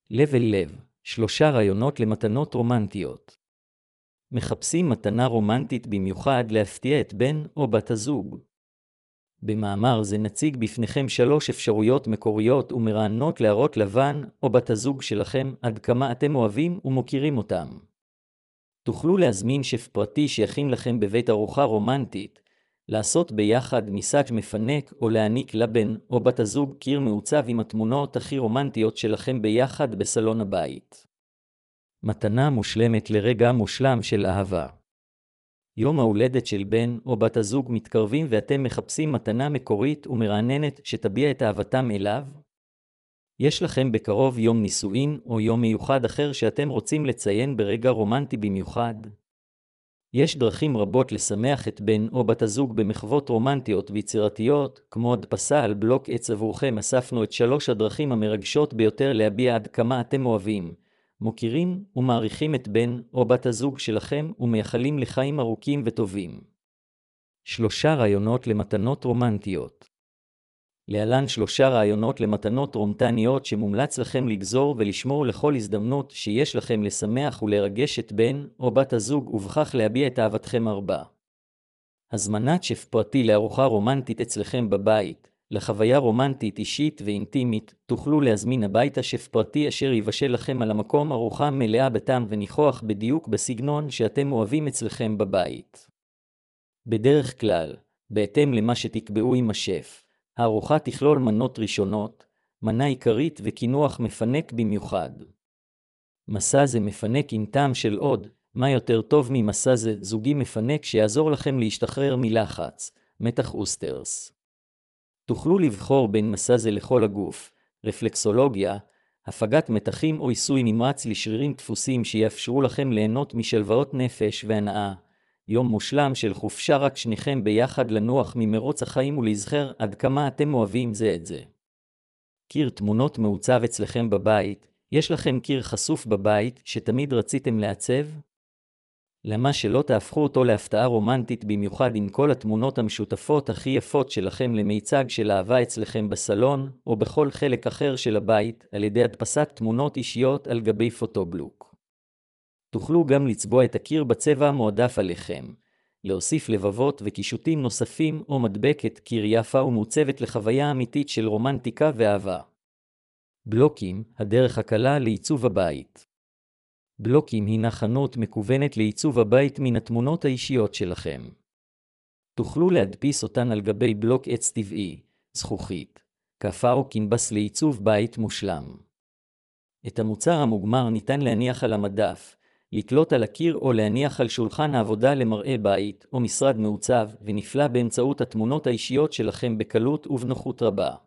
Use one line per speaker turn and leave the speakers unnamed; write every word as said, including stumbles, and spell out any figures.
לב אל לב, שלושה רעיונות למתנות רומנטיות. מחפשים מתנה רומנטית במיוחד להפתיע את בן או בת הזוג. במאמר זה נציג בפניכם שלוש אפשרויות מקוריות ומרעננות להראות לבן או בת הזוג שלכם עד כמה אתם אוהבים ומוכירים אותם. תוכלו להזמין שף פרטי שיכין לכם בבית ארוחה רומנטית, לעשות ביחד מסאג' מפנק או להעניק לבן או בת הזוג קיר מעוצב עם התמונות הכי רומנטיות שלכם ביחד בסלון הבית. מתנה מושלמת לרגע מושלם של אהבה. יום ההולדת של בן או בת הזוג מתקרבים ואתם מחפשים מתנה מקורית ומרעננת שתביע את אהבתם אליו? יש לכם בקרוב יום נישואין או יום מיוחד אחר שאתם רוצים לציין ברגע רומנטי במיוחד? יש דרכים רבות לשמח את בן או בת הזוג במחוות רומנטיות ויצירתיות, כמו הדפסה על בלוק עץ עבורכם. אספנו את שלוש הדרכים המרגשות ביותר להביע עד כמה אתם אוהבים, מוקירים ומעריכים את בן או בת הזוג שלכם ומייחלים לחיים ארוכים וטובים. שלושה רעיונות למתנות רומנטיות. להלן שלושה רעיונות למתנות רומנטיות שמומלץ לכם לגזור ולשמור לכל הזדמנות שיש לכם לשמח ולרגש את בן או בת הזוג ובכך להביע את אהבתכם הרבה. הזמנת שף פרטי לארוחה רומנטית אצלכם בבית. לחוויה רומנטית אישית ואינטימית, תוכלו להזמין הביתה שף פרטי אשר יבשל לכם על המקום ארוחה מלאה בטעם וניחוח בדיוק בסגנון שאתם אוהבים אצלכם בבית. בדרך כלל, בהתאם למה שתקבעו עם השף, הארוחה תכלול מנות ראשונות, מנה עיקרית וקינוח מפנק במיוחד. מסע זה מפנק עם טעם של עוד, מה יותר טוב ממסע זה זוגי מפנק שיעזור לכם להשתחרר מלחץ, מתח אוסטרס. תוכלו לבחור בין מסע זה לכל הגוף, רפלקסולוגיה, הפגת מתחים או עיסוי נמרץ לשרירים דפוסים שיאפשרו לכם ליהנות משלוואות נפש והנאה. יום מושלם של חופשה רק שניכם ביחד לנוח ממרוץ החיים ולזכר עד כמה אתם אוהבים זה את זה. קיר תמונות מעוצב אצלכם בבית. יש לכם קיר חשוף בבית שתמיד רציתם לעצב? למה שלא תהפכו אותו להפתעה רומנטית במיוחד עם כל התמונות המשותפות הכי יפות שלכם למיצג של אהבה אצלכם בסלון או בכל חלק אחר של הבית על ידי הדפסת תמונות אישיות על גבי פוטובלוק. תוכלו גם לצבוע את הקיר בצבע המועדף עליכם, להוסיף לבבות וקישוטים נוספים או מדבקת קיר יפה ומעוצבת לחוויה אמיתית של רומנטיקה ואהבה. בלוקים, הדרך הקלה לעיצוב הבית. בלוקים הינה חנות מקוונת לעיצוב הבית מן התמונות האישיות שלכם. תוכלו להדפיס אותן על גבי בלוק עץ טבעי, זכוכית, קפה או קינבס לעיצוב בית מושלם. את המוצר המוגמר ניתן להניח על המדף, לתלות על הקיר או להניח על שולחן העבודה למראה בית או משרד מעוצב ונפלא באמצעות התמונות האישיות שלכם בקלות ובנוחות רבה.